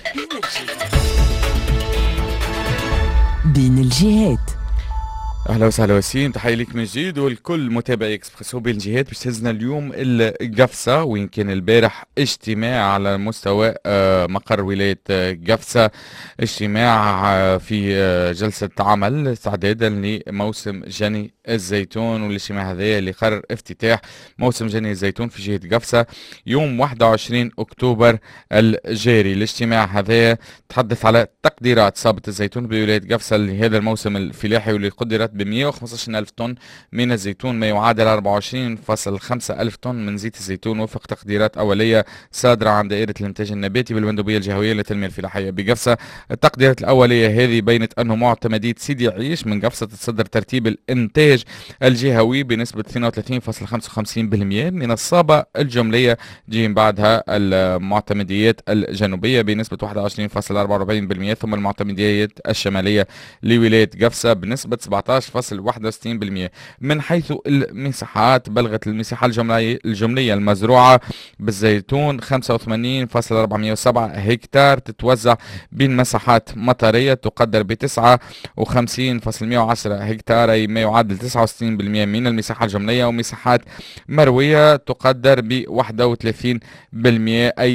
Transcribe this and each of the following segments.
بين الجهات. اهلا وسهلا وسيم، تحيه لك من جديد ولكل متابعي اكسبريسو بين الجهات. باش تهزنا اليوم القفصه، وين كان البارح اجتماع على مستوى مقر ولايه قفصه، اجتماع في جلسه عمل استعدادا لموسم جني الزيتون. والاجتماع هذا اللي قرر افتتاح موسم جني الزيتون في جهه قفصه يوم 21 اكتوبر الجاري. الاجتماع هذا تحدث على تقديرات صابة الزيتون بولاية قفصة لهذا الموسم الفلاحي، واللي قدرت ب 115 ألف طن من الزيتون، ما يعادل 24.5 ألف طن من زيت الزيتون، وفق تقديرات أولية صادرة عن دائرة الإنتاج النباتي بالمندوبية الجهوية للتنمية الفلاحية بقفصة. التقديرات الأولية هذه بينت أنه معتمدية سيدي عيش من قفصة تتصدر ترتيب الإنتاج الجهوي بنسبة 32.55% من الصابة الجملية، جي بعدها المعتمديات الجنوبية بنسبة 21.44%، ثم المعتمديات الشمالية لولاية قفصة بنسبة 17.61%. من حيث المساحات، بلغت المساحة الجملية المزروعة بالزيتون 85.407 هكتار، تتوزع بين مساحات مطرية تقدر ب 59.110 هكتار، أي ما يعادل 69% من المساحة الجملية، ومساحات مروية تقدر ب 31%، أي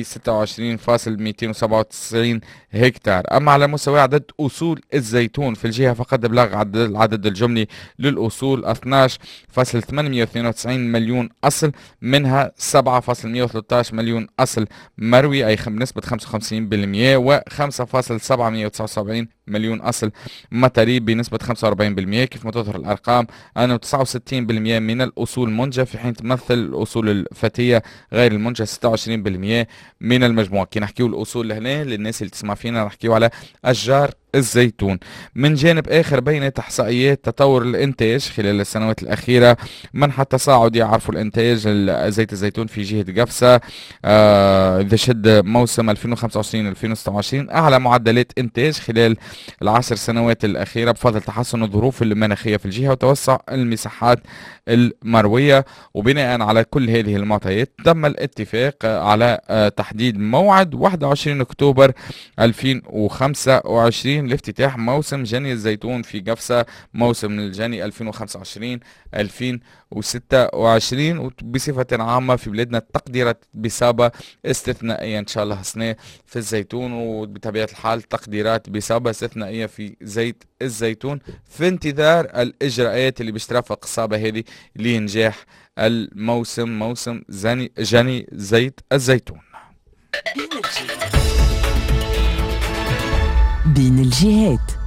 26.297 هكتار. أما على مستوى عدد أصول الزيتون في الجهة، فقد بلغ العدد الجملي للأصول 12.892 مليون أصل، منها 7.113 مليون أصل مروي، أي بنسبة 55%، و 5.779 مليون أصل مطري بنسبة 45%. كيف ما تظهر الأرقام أنه 69% من الأصول منجة، في حين تمثل الأصول الفتية غير المنجة 26% من المجموع. كي نحكيو الأصول لهنا للناس اللي تسمع فينا، نحكيو على أشجار الزيتون. من جانب آخر، بينت إحصائيات تطور الإنتاج خلال السنوات الأخيرة منحى تصاعدي. يعرفوا الإنتاج زيت الزيتون في جهة قفصة إذا شد موسم 2025-2026 أعلى معدلات إنتاج خلال العشر سنوات الأخيرة، بفضل تحسن الظروف المناخية في الجهة وتوسع المساحات المروية. وبناء على كل هذه المعطيات، تم الاتفاق على تحديد موعد 21 أكتوبر 2025 لافتتاح موسم جني الزيتون في قفصة، موسم الجني 2025-2026. وبصفة عامة في بلادنا التقديرات بصابة استثنائية إن شاء الله سنة في الزيتون، وبطبيعة الحال تقديرات بصابة استثنائية في زيت الزيتون، في انتظار الإجراءات اللي باش ترافق الصابة هذه لإنجاح الموسم، موسم جني زيت الزيتون. بين الجهات.